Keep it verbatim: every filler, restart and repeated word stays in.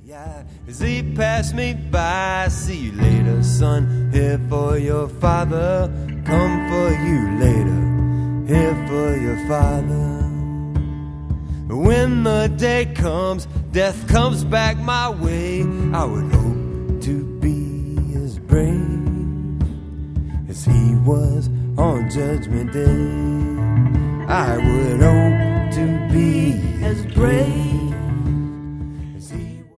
As he passed me by, see you later, son. Here for your father, come for you later. Here for your father. When the day comes, death comes back my way. I would hope to be as brave as he was on Judgment Day. I would hope to be as brave